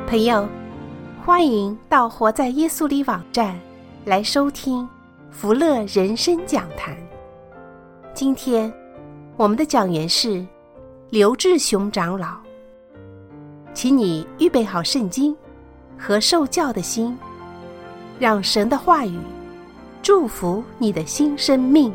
朋友，欢迎到活在耶稣里网站来收听福乐人生讲坛。今天我们的讲员是刘志雄长老，请你预备好圣经和受教的心，让神的话语祝福你的新生命。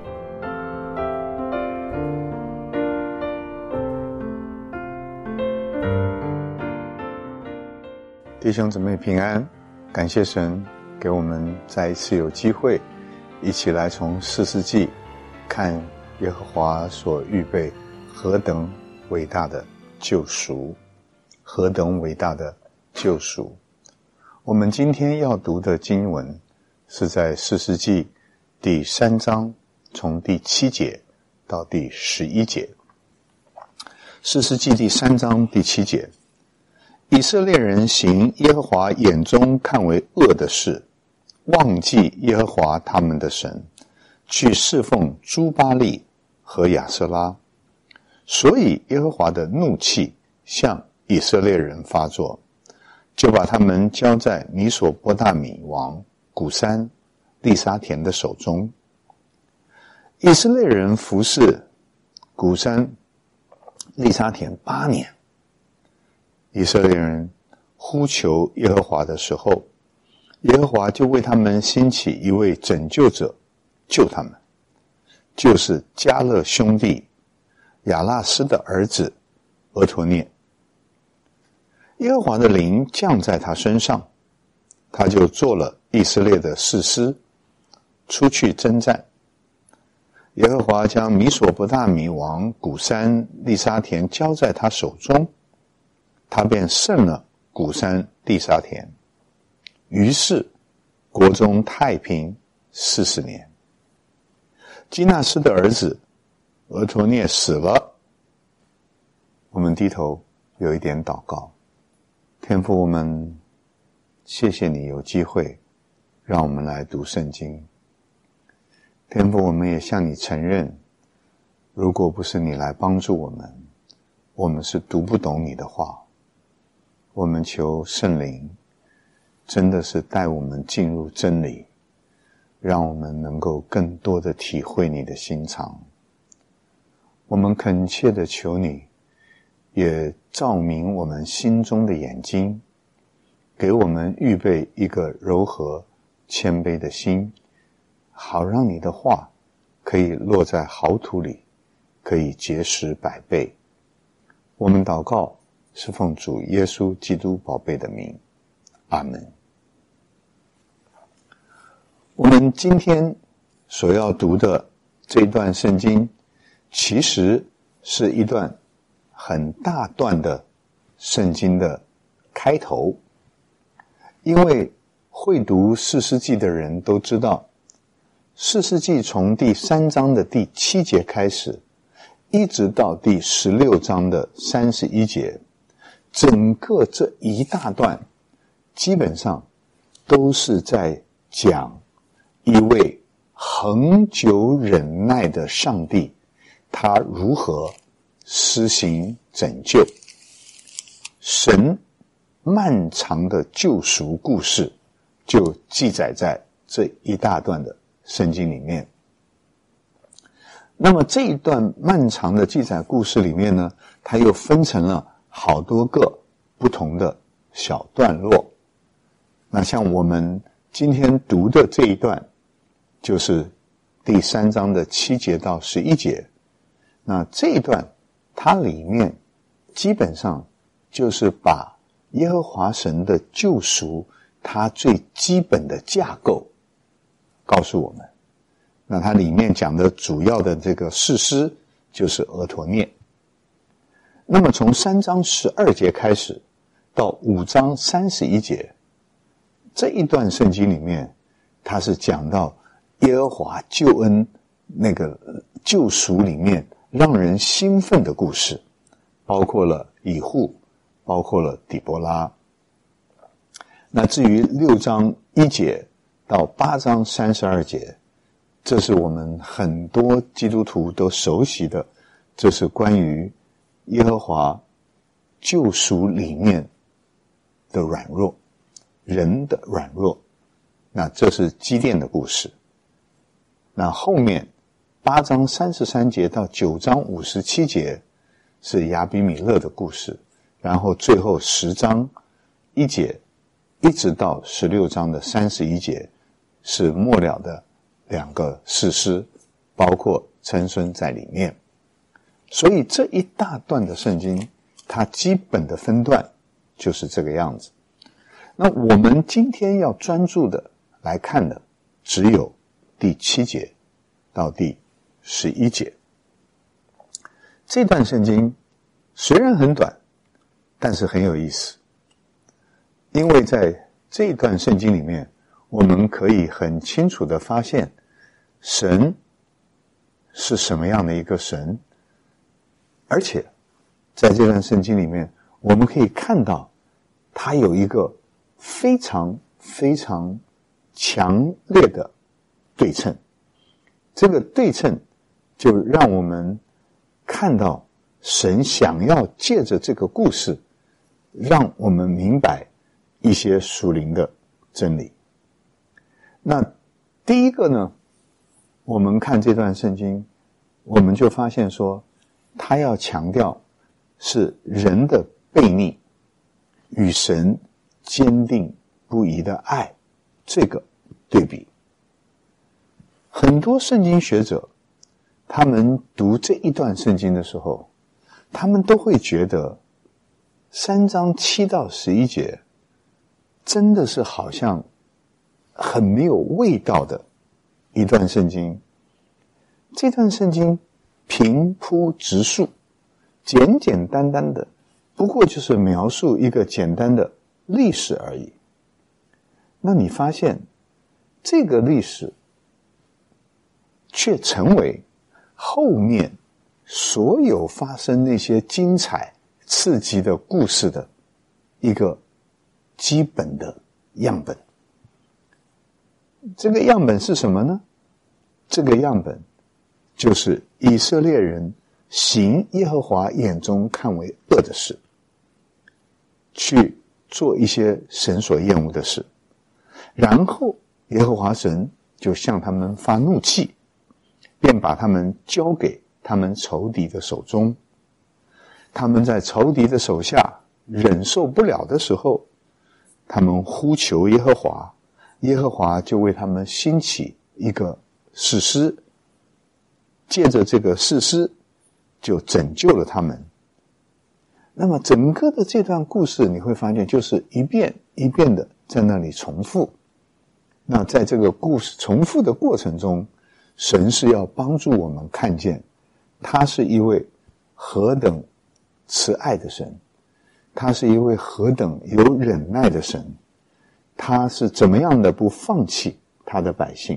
弟兄姊妹平安，感谢神给我们再一次有机会一起来从士师记看耶和华所预备何等伟大的救赎，何等伟大的救赎。我们今天要读的经文是在士师记第3章，从第7节到第11节。士师记第3章第7节，以色列人行耶和华眼中看为恶的事，忘记耶和华他们的神，去侍奉诸巴力和亚舍拉，所以耶和华的怒气向以色列人发作，就把他们交在米索波大米王古珊利沙田的手中。以色列人服侍古珊利沙田8年。以色列人呼求耶和华的时候，耶和华就为他们兴起一位拯救者救他们，就是迦勒兄弟亚纳斯的儿子俄陀聶。耶和华的灵降在他身上，他就做了以色列的士师，出去征战。耶和华将米索不大米王古珊利沙田交在他手中，他便胜了古珊利沙田，于是国中太平40年。基纳斯的儿子俄陀聶死了。我们低头有一点祷告。天父，我们谢谢你有机会让我们来读圣经。天父，我们也向你承认，如果不是你来帮助我们，我们是读不懂你的话。我们求圣灵真的是带我们进入真理，让我们能够更多的体会你的心肠。我们恳切的求你也照明我们心中的眼睛，给我们预备一个柔和谦卑的心，好让你的话可以落在好土里，可以结实100倍。我们祷告是奉主耶稣基督宝贝的名，阿们。我们今天所要读的这一段圣经，其实是一段很大段的圣经的开头。因为会读士师记的人都知道，士师记从第3章的第7节开始，一直到第16章的31节，整个这一大段基本上都是在讲一位恒久忍耐的上帝，他如何施行拯救。神漫长的救赎故事就记载在这一大段的圣经里面。那么这一段漫长的记载故事里面呢，它又分成了好多个不同的小段落。那像我们今天读的这一段，就是第3章的7节到11节。那这一段它里面基本上就是把耶和华神的救赎它最基本的架构告诉我们。那它里面讲的主要的这个士师就是俄陀聶。那么从3章12节开始到5章31节，这一段圣经里面，它是讲到耶和华救恩那个救赎里面让人兴奋的故事，包括了以户，包括了底波拉。那至于6章1节到8章32节，这是我们很多基督徒都熟悉的，这是关于耶和华救赎里面的软弱，人的软弱。那这是基甸的故事。那后面8章33节到9章57节是亚比米勒的故事，然后最后10章1节一直到16章的31节是末了的2个士师，包括参孙在里面。所以这一大段的圣经，它基本的分段就是这个样子。那我们今天要专注的来看的只有第7节到第11节。这段圣经虽然很短，但是很有意思，因为在这一段圣经里面，我们可以很清楚地发现神是什么样的一个神，而且在这段圣经里面，我们可以看到它有一个非常非常强烈的对称。这个对称就让我们看到神想要借着这个故事让我们明白一些属灵的真理。那第一个呢，我们看这段圣经，我们就发现说他要强调是人的悖逆与神坚定不移的爱这个对比。很多圣经学者他们读这一段圣经的时候，他们都会觉得3章7到11节真的是好像很没有味道的一段圣经。这段圣经平铺直述，简简单单的，不过就是描述一个简单的历史而已。那你发现这个历史却成为后面所有发生那些精彩刺激的故事的一个基本的样本。这个样本是什么呢？这个样本就是以色列人行耶和华眼中看为恶的事，去做一些神所厌恶的事，然后耶和华神就向他们发怒气，便把他们交给他们仇敌的手中。他们在仇敌的手下忍受不了的时候，他们呼求耶和华，耶和华就为他们兴起一个士师，借着这个士师就拯救了他们。那么整个的这段故事你会发现就是一遍一遍的在那里重复。那在这个故事重复的过程中，神是要帮助我们看见他是一位何等慈爱的神，他是一位何等有忍耐的神，他是怎么样的不放弃他的百姓。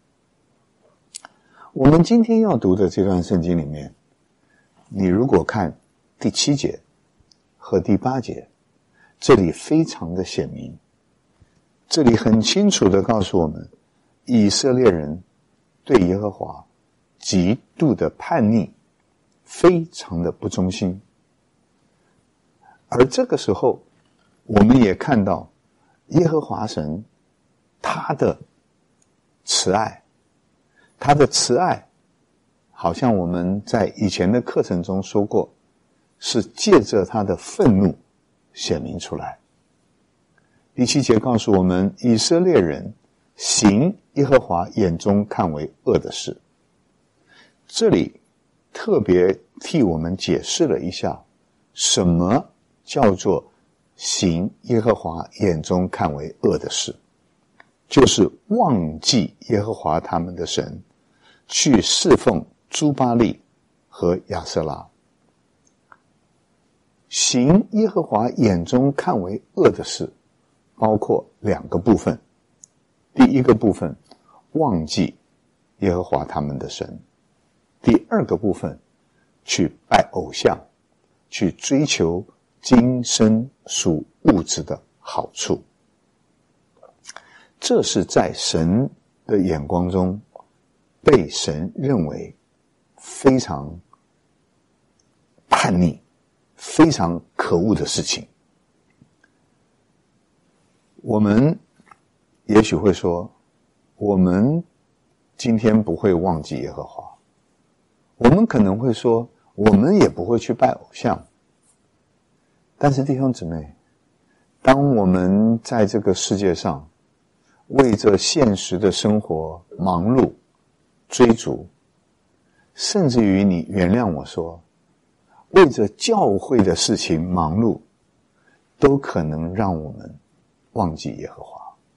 我们今天要读的这段圣经里面，你如果看第7节和第8节，这里非常的显明，这里很清楚的告诉我们，以色列人对耶和华极度的叛逆，非常的不忠心。而这个时候我们也看到耶和华神他的慈爱，他的慈爱好像我们在以前的课程中说过，是借着他的愤怒显明出来。第7节告诉我们，以色列人行耶和华眼中看为恶的事。这里特别替我们解释了一下，什么叫做行耶和华眼中看为恶的事，就是忘记耶和华他们的神，去侍奉朱巴利和亚舍拉。行耶和华眼中看为恶的事包括2个部分。第一个部分，忘记耶和华他们的神；第2个部分，去拜偶像，去追求今生属物质的好处。这是在神的眼光中被神认为非常叛逆、非常可恶的事情。 我们也许会说，我们今天不会忘记耶和华，我们可能会说，我们也不会去拜偶像。但是弟兄姊妹，当我们在这个世界上为着现实的生活忙碌追逐，甚至于你原谅我说，为着教会的事情忙碌，都可能让我们忘记耶和华。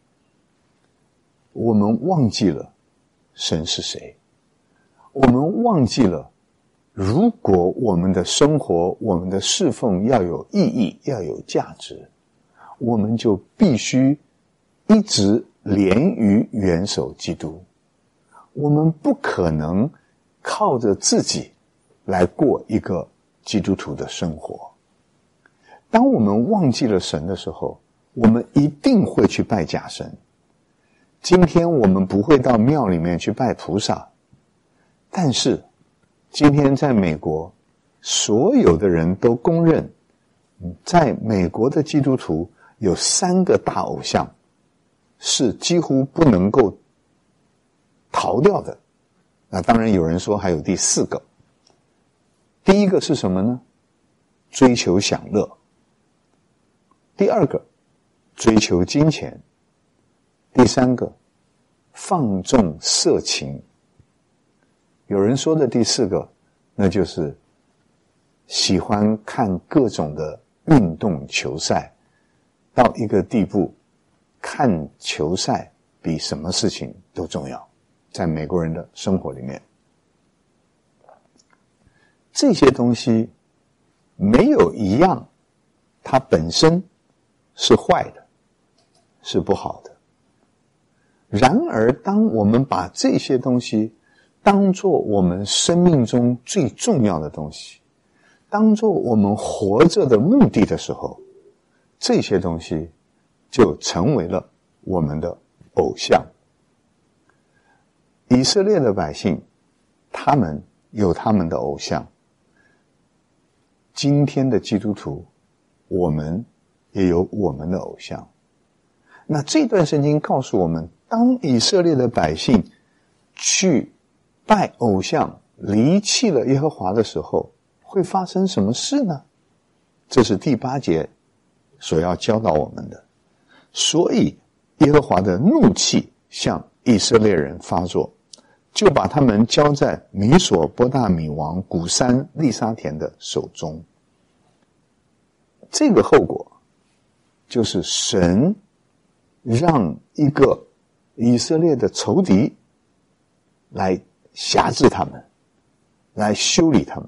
我们忘记了神是谁，我们忘记了如果我们的生活，我们的侍奉要有意义，要有价值，我们就必须一直连于元首基督。我们不可能靠着自己来过一个基督徒的生活。当我们忘记了神的时候，我们一定会去拜假神。今天我们不会到庙里面去拜菩萨，但是今天在美国，所有的人都公认，在美国的基督徒有3个大偶像，是几乎不能够逃掉的。那当然有人说还有第4个。第一个是什么呢？追求享乐。第2个，追求金钱。第3个，放纵色情。有人说的第4个，那就是喜欢看各种的运动球赛，到一个地步，看球赛比什么事情都重要，在美国人的生活里面。这些东西没有一样它本身是坏的，是不好的。然而当我们把这些东西当作我们生命中最重要的东西，当作我们活着的目的的时候，这些东西就成为了我们的偶像。以色列的百姓，他们有他们的偶像。今天的基督徒，我们也有我们的偶像。那这段圣经告诉我们，当以色列的百姓去拜偶像，离弃了耶和华的时候，会发生什么事呢？这是第8节所要教导我们的。所以耶和华的怒气向以色列人发作，就把他们交在米索波大米王古珊利沙田的手中。这个后果就是神让一个以色列的仇敌来辖制他们，来修理他们。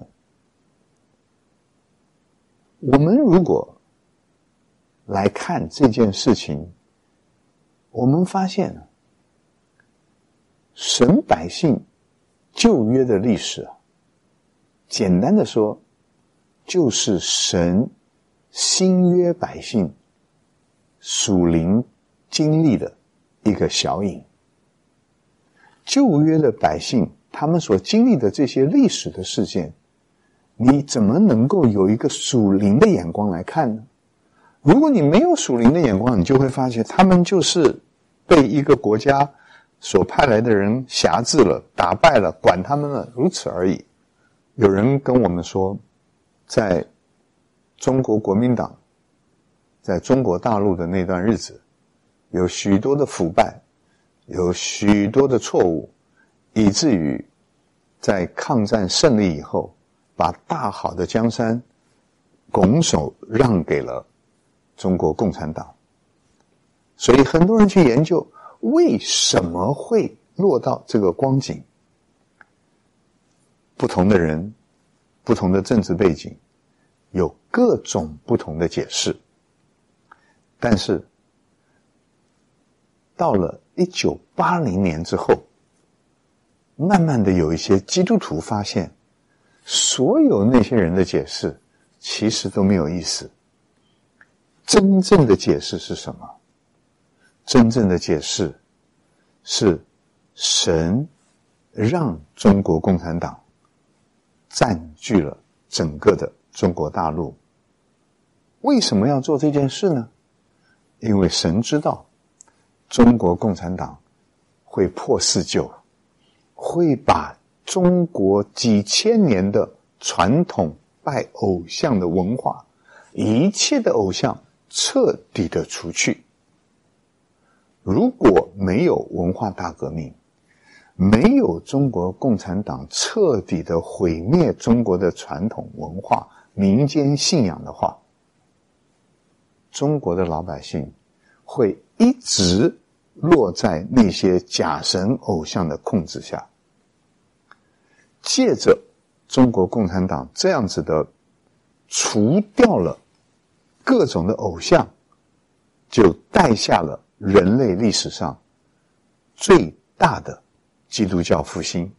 我们如果来看这件事情，我们发现神百姓旧约的历史简单的说，就是神新约百姓属灵经历的一个小影。旧约的百姓他们所经历的这些历史的事件，你怎么能够有一个属灵的眼光来看呢？如果你没有属灵的眼光，你就会发现他们就是被一个国家所派来的人辖制了，打败了，管他们了，如此而已。有人跟我们说，在中国国民党在中国大陆的那段日子，有许多的腐败，有许多的错误，以至于在抗战胜利以后，把大好的江山拱手让给了中国共产党。所以很多人去研究为什么会落到这个光景。不同的人，不同的政治背景，有各种不同的解释。但是到了1980年之后，慢慢的有一些基督徒发现，所有那些人的解释其实都没有意思。真正的解释是什么？真正的解释是神让中国共产党占据了整个的中国大陆。为什么要做这件事呢？ 因为神知道中国共产党会破四旧，会把中国几千年的传统拜偶像的文化，一切的偶像彻底的除去。如果没有文化大革命，没有中国共产党彻底的毁灭中国的传统文化、民间信仰的话，中国的老百姓会一直落在那些假神偶像的控制下。借着中国共产党这样子的除掉了各种的偶像，就带下了人类历史上最大的基督教复兴。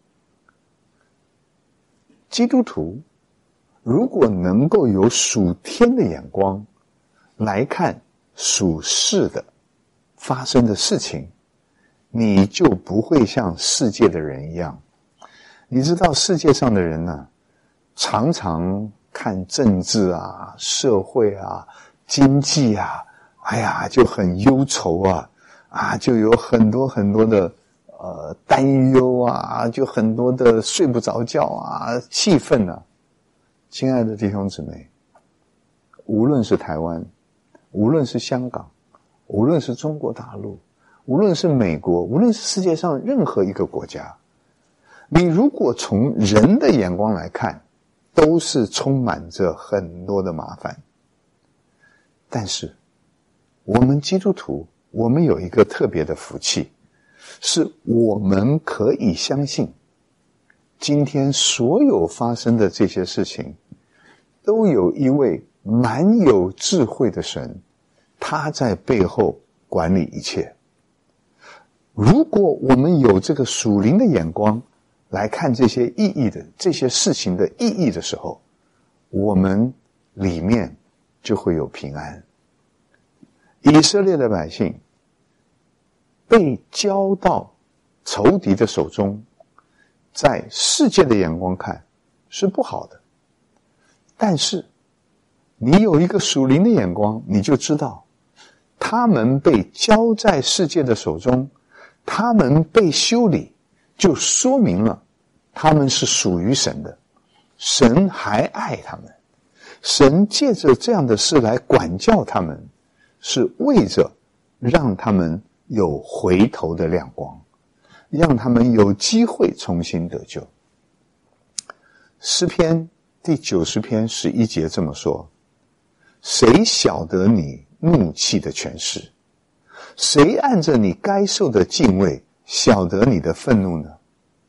基督徒如果能够有属天的眼光来看属世的发生的事情，你就不会像世界的人一样。你知道世界上的人呢，常常看政治啊、社会啊、经济啊，哎呀，就很忧愁啊，就有很多很多的担忧啊，就很多的睡不着觉啊，气愤啊。亲爱的弟兄姊妹，无论是台湾，无论是香港，无论是中国大陆，无论是美国，无论是世界上任何一个国家，你如果从人的眼光来看，都是充满着很多的麻烦。但是我们基督徒，我们有一个特别的福气，是我们可以相信今天所有发生的这些事情都有一位蛮有智慧的神，他在背后管理一切。如果我们有这个属灵的眼光来看这些意义的这些事情的意义的时候，我们里面就会有平安。以色列的百姓被交到仇敌的手中，在世界的眼光看是不好的，但是你有一个属灵的眼光，你就知道他们被交在世界的手中，他们被修理，就说明了他们是属于神的，神还爱他们，神借着这样的事来管教他们，是为着让他们有回头的亮光，让他们有机会重新得救。诗篇第90篇11节这么说：谁晓得你怒气的权势？谁按着你该受的敬畏晓得你的愤怒呢？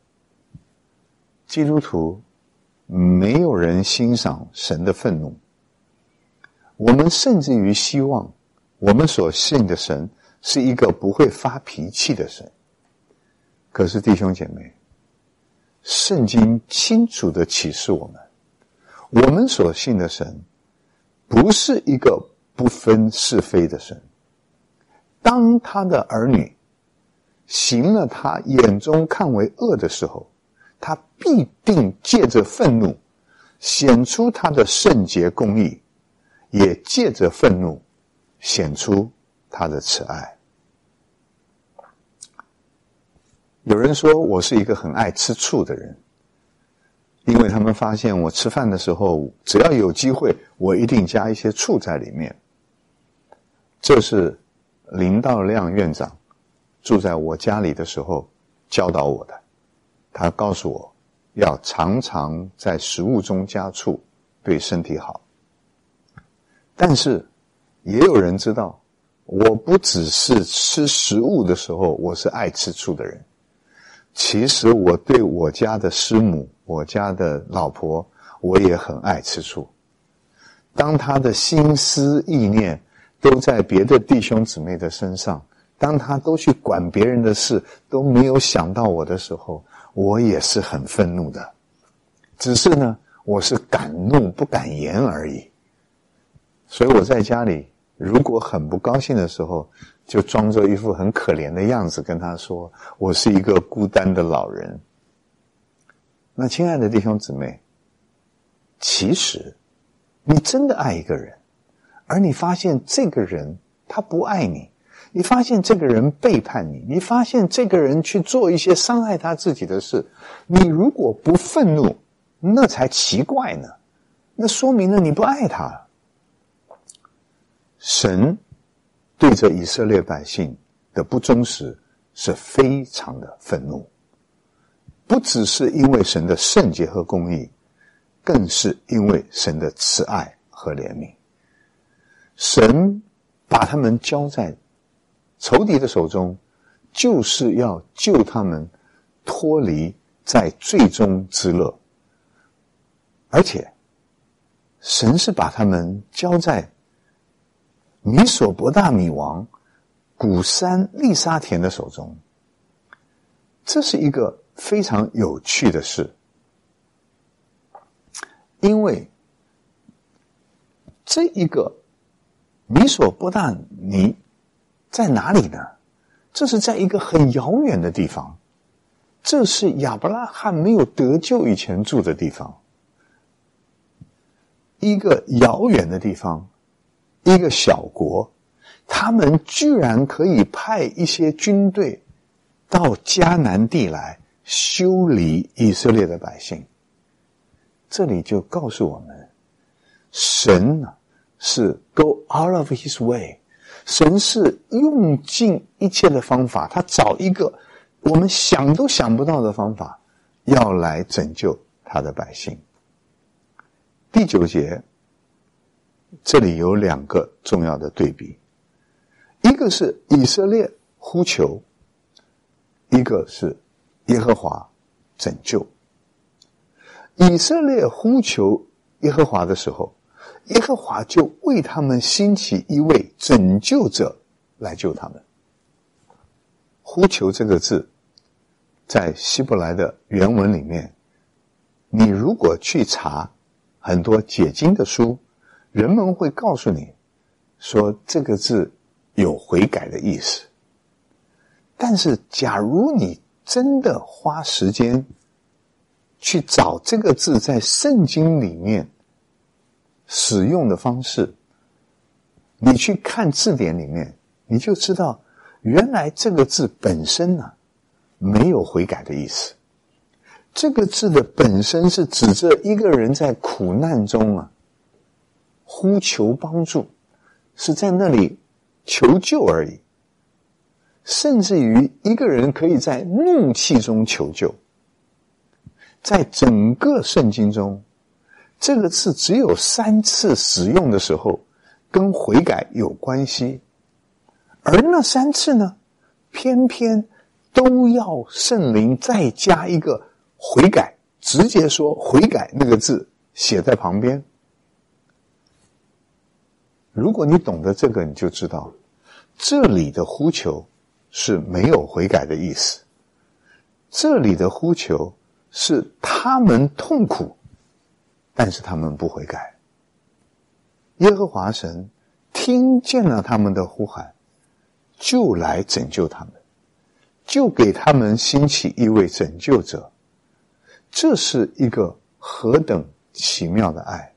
基督徒没有人欣赏神的愤怒，我们甚至于希望我们所信的神是一个不会发脾气的神。可是弟兄姐妹，圣经清楚地启示我们所信的神不是一个不分是非的神。当他的儿女行了他眼中看为恶的时候，他必定借着愤怒显出他的圣洁公义，也借着愤怒显出他的慈爱。有人说我是一个很爱吃醋的人，因为他们发现我吃饭的时候，只要有机会，我一定加一些醋在里面。这是林道亮院长住在我家里的时候教导我的，他告诉我要常常在食物中加醋，对身体好。但是也有人知道，我不只是吃食物的时候我是爱吃醋的人，其实我对我家的师母，我家的老婆，我也很爱吃醋。当他的心思意念都在别的弟兄姊妹的身上，当他都去管别人的事，都没有想到我的时候，我也是很愤怒的。只是呢，我是敢怒不敢言而已。所以我在家里如果很不高兴的时候，就装作一副很可怜的样子跟他说，我是一个孤单的老人。那亲爱的弟兄姊妹，其实你真的爱一个人，而你发现这个人他不爱你，你发现这个人背叛你，你发现这个人去做一些伤害他自己的事，你如果不愤怒，那才奇怪呢，那说明了你不爱他。神对着以色列百姓的不忠实是非常的愤怒，不只是因为神的圣洁和公义，更是因为神的慈爱和怜悯。神把他们交在仇敌的手中，就是要救他们脱离在罪中之乐，而且神是把他们交在米索伯大米王古珊利沙田的手中。这是一个非常有趣的事，因为这一个米索伯大米在哪里呢？这是在一个很遥远的地方，这是亚伯拉罕没有得救以前住的地方，一个遥远的地方，一个小国，他们居然可以派一些军队到迦南地来修理以色列的百姓。这里就告诉我们，神是 go out of his way， 神是用尽一切的方法，他找一个我们想都想不到的方法，要来拯救他的百姓。第9节这里有2个重要的对比，一个是以色列呼求，一个是耶和华拯救。以色列呼求耶和华的时候，耶和华就为他们兴起一位拯救者来救他们。呼求这个字在希伯来的原文里面，你如果去查很多解经的书，人们会告诉你说这个字有悔改的意思。但是假如你真的花时间去找这个字在圣经里面使用的方式，你去看字典里面，你就知道原来这个字本身没有悔改的意思。这个字的本身是指着一个人在苦难中呼求帮助，是在那里求救而已。甚至于一个人可以在怒气中求救。在整个圣经中，这个字只有3次使用的时候跟悔改有关系，而那3次呢，偏偏都要圣灵再加一个悔改，直接说悔改那个字写在旁边。如果你懂得这个，你就知道这里的呼求是没有悔改的意思，这里的呼求是他们痛苦，但是他们不悔改。耶和华神听见了他们的呼喊，就来拯救他们，就给他们兴起一位拯救者。这是一个何等奇妙的爱！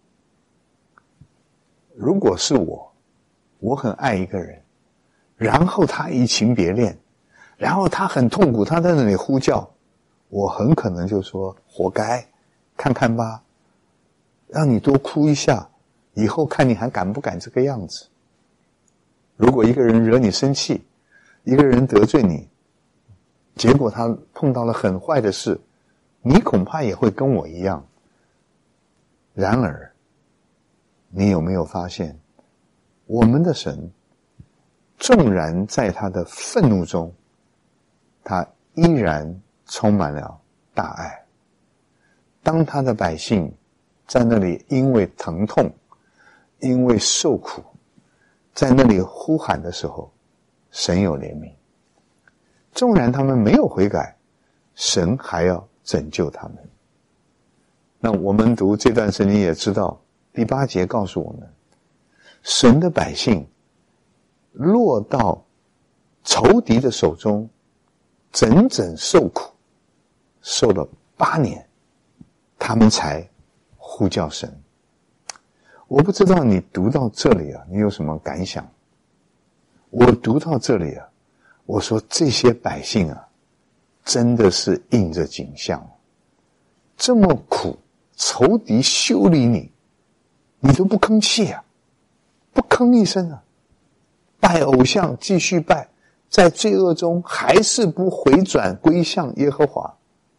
如果是我很爱一个人，然后他移情别恋，然后他很痛苦，他在那里呼叫，我很可能就说活该，看看吧，让你多哭一下，以后看你还敢不敢这个样子。如果一个人惹你生气，一个人得罪你，结果他碰到了很坏的事，你恐怕也会跟我一样。然而你有没有发现，我们的神纵然在他的愤怒中，他依然充满了大爱。当他的百姓在那里因为疼痛，因为受苦，在那里呼喊的时候，神有怜悯。纵然他们没有悔改，神还要拯救他们。那我们读这段圣经也知道，第8节告诉我们，神的百姓落到仇敌的手中，整整受苦，受了8年，他们才呼叫神。我不知道你读到这里你有什么感想？ 我读到这里啊，我说这些百姓啊，真的是应着景象，这么苦，仇敌修理你，你都不吭气啊，不吭一声啊，拜偶像继续拜，在罪恶中还是不回转归向耶和华，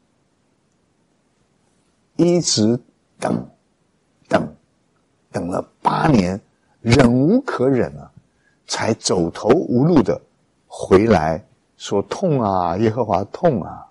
一直等了8年，忍无可忍啊，才走投无路的回来说痛啊，耶和华痛啊。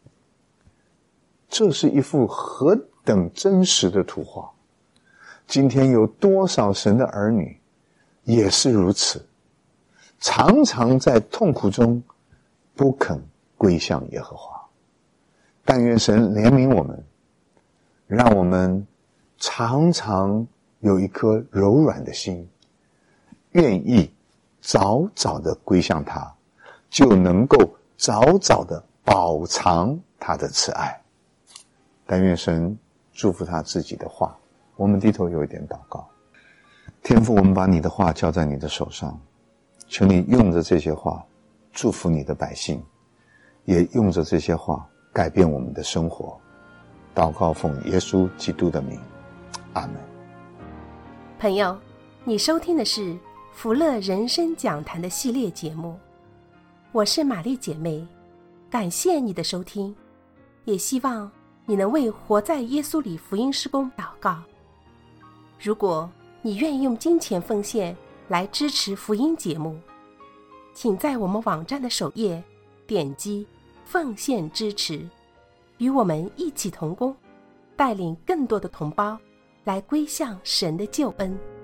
这是一幅何等真实的图画。今天有多少神的儿女也是如此，常常在痛苦中不肯归向耶和华。但愿神怜悯我们，让我们常常有一颗柔软的心，愿意早早的归向他，就能够早早的饱尝他的慈爱。但愿神祝福他自己的话。我们低头有一点祷告。天父，我们把你的话交在你的手上，求你用着这些话祝福你的百姓，也用着这些话改变我们的生活。祷告奉耶稣基督的名，阿们。 朋友，你收听的是福乐人生讲坛的系列节目，我是玛丽姐妹，感谢你的收听，也希望你能为活在耶稣里福音事工祷告。如果你愿意用金钱奉献来支持福音节目，请在我们网站的首页点击奉献支持，与我们一起同工，带领更多的同胞来归向神的救恩。